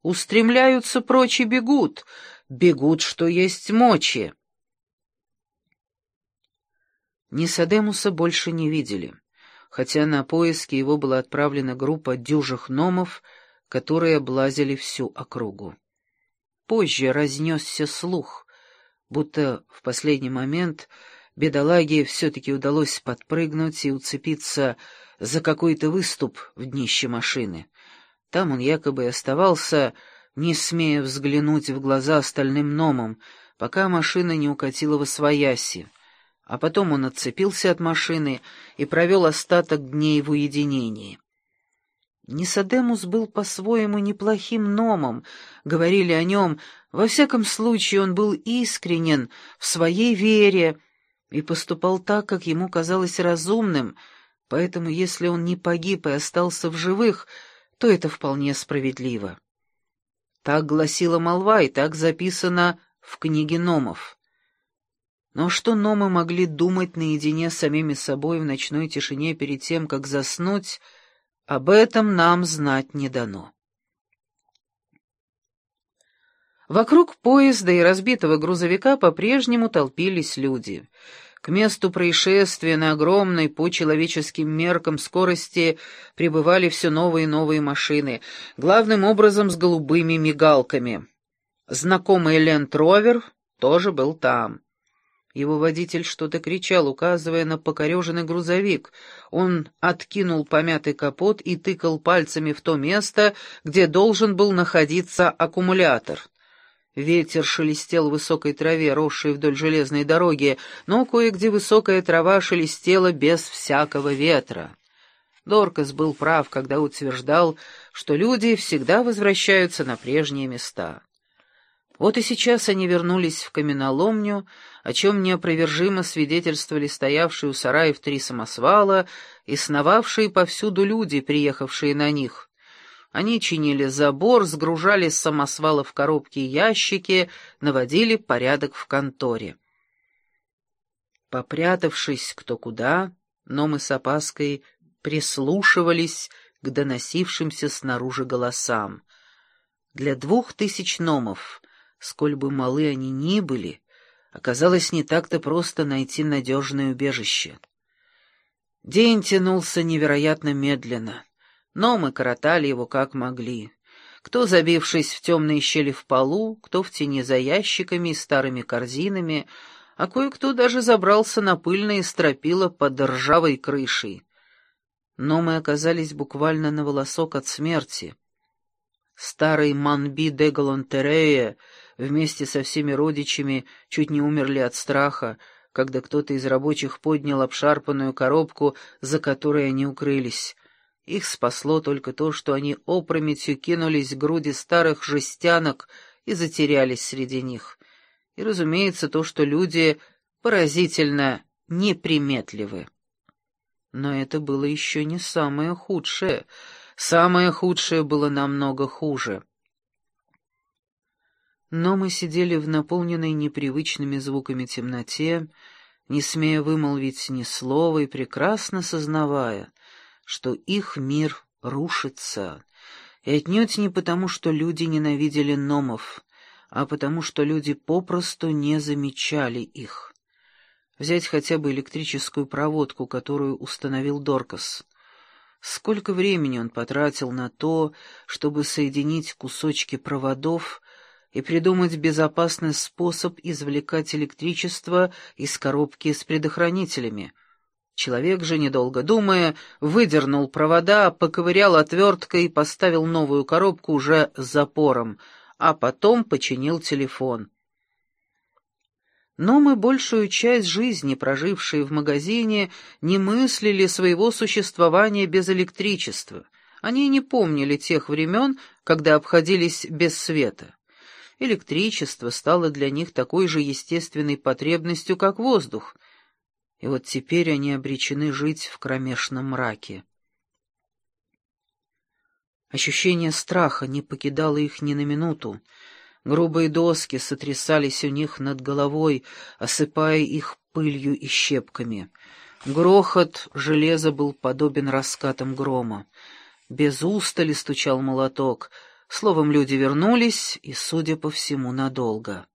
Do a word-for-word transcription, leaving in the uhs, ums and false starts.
устремляются прочь и бегут, бегут, что есть мочи. Нисадемуса больше не видели, хотя на поиски его была отправлена группа дюжих номов, которые облазили всю округу. Позже разнесся слух, будто в последний момент бедолаге все-таки удалось подпрыгнуть и уцепиться за какой-то выступ в днище машины. Там он якобы оставался, не смея взглянуть в глаза остальным номам, пока машина не укатила восвояси, а потом он отцепился от машины и провел остаток дней в уединении. Нисадемус был по-своему неплохим номом, говорили о нем, во всяком случае он был искренен в своей вере и поступал так, как ему казалось разумным, поэтому если он не погиб и остался в живых, то это вполне справедливо. Так гласила молва и так записано в книге номов. Но что номы могли думать наедине с самими собой в ночной тишине перед тем, как заснуть, об этом нам знать не дано. Вокруг поезда и разбитого грузовика по-прежнему толпились люди. К месту происшествия на огромной по человеческим меркам скорости прибывали все новые и новые машины, главным образом с голубыми мигалками. Знакомый Ленд-Ровер тоже был там. Его водитель что-то кричал, указывая на покореженный грузовик. Он откинул помятый капот и тыкал пальцами в то место, где должен был находиться аккумулятор. Ветер шелестел в высокой траве, росшей вдоль железной дороги, но кое-где высокая трава шелестела без всякого ветра. Доркас был прав, когда утверждал, что люди всегда возвращаются на прежние места. Вот и сейчас они вернулись в каменоломню, о чем неопровержимо свидетельствовали стоявшие у сараев три самосвала и сновавшие повсюду люди, приехавшие на них. Они чинили забор, сгружали с самосвалов коробки и ящики, наводили порядок в конторе. Попрятавшись кто куда, но мы с опаской прислушивались к доносившимся снаружи голосам. Для двух тысяч номов, сколь бы малы они ни были, оказалось не так-то просто найти надежное убежище. День тянулся невероятно медленно, но мы коротали его как могли. Кто забившись в темные щели в полу, кто в тени за ящиками и старыми корзинами, а кое-кто даже забрался на пыльные стропила под ржавой крышей. Но мы оказались буквально на волосок от смерти. Старый Манби де Галантерея вместе со всеми родичами чуть не умерли от страха, когда кто-то из рабочих поднял обшарпанную коробку, за которой они укрылись. Их спасло только то, что они опрометью кинулись к груди старых жестянок и затерялись среди них. И, разумеется, то, что люди поразительно неприметливы. Но это было еще не самое худшее. Самое худшее было намного хуже. Но мы сидели в наполненной непривычными звуками темноте, не смея вымолвить ни слова и прекрасно сознавая, что их мир рушится, и отнюдь не потому, что люди ненавидели номов, а потому, что люди попросту не замечали их. Взять хотя бы электрическую проводку, которую установил Доркас. Сколько времени он потратил на то, чтобы соединить кусочки проводов и придумать безопасный способ извлекать электричество из коробки с предохранителями. Человек же, недолго думая, выдернул провода, поковырял отверткой и поставил новую коробку уже с запором, а потом починил телефон. Но мы большую часть жизни, прожившие в магазине, не мыслили своего существования без электричества. Они не помнили тех времен, когда обходились без света. Электричество стало для них такой же естественной потребностью, как воздух, и вот теперь они обречены жить в кромешном мраке. Ощущение страха не покидало их ни на минуту. Грубые доски сотрясались у них над головой, осыпая их пылью и щепками. Грохот железа был подобен раскатам грома. Без устали стучал молоток, Словом, люди вернулись, и, судя по всему, надолго.